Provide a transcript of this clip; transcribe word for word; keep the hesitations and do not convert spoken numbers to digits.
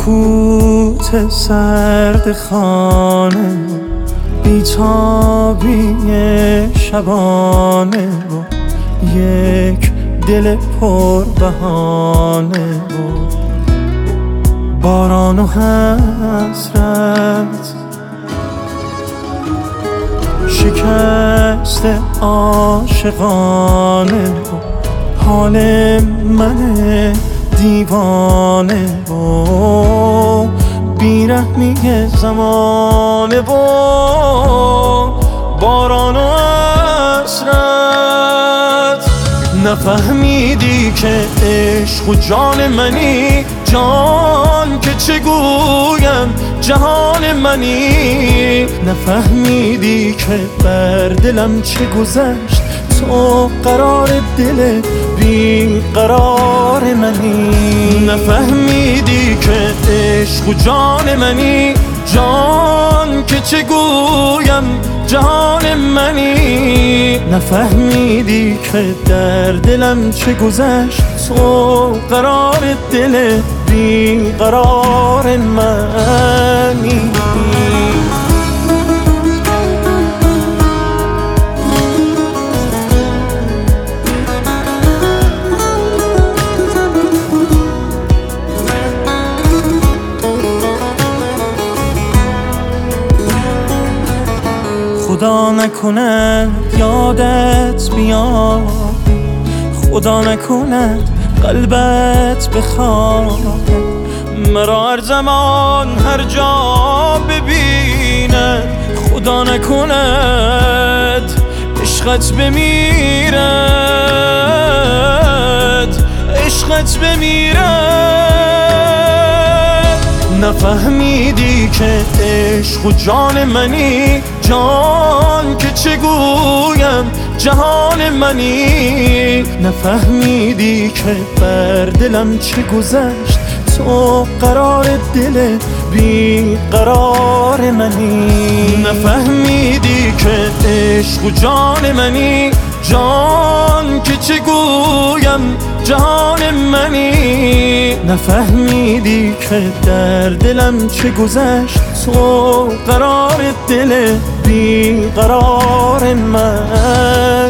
سکوت سرد خانه، بیتابی شبانه و یک دل پر بهانه و باران و حسرت، شکست عاشقانه و حال من دیوانه و بیرحمی زمانه و باران و حسرت. نفهمیدی که عشق و جان منی، جان که چگویم جهان منی. نفهمیدی که بر دلم چه گذشت، تو قرار دل بی قرار منی. نفهمیدی که عشق و جان منی، جان که چگویم جهان منی. نفهمیدی که در دلم چه گذشت، تو قرار دل بی قرار منی. خدا نکند یادت بیاد، خدا نکند قلبت بخواد، مرا هر زمان هر جا ببیند. خدا نکند عشقت بمیرد، عشقت بمیرد. نفهمیدی که عشق و جان منی، جان که چگویم جهان منی. نفهمیدی که بر دلم چه گذشت، تو قرار دل بی قرار منی. نفهمیدی که عشق و جان منی، جان که چگویم جهان منی. نفهمیدی که در دلم چه گذشت، تو قرار دل بی قرار من.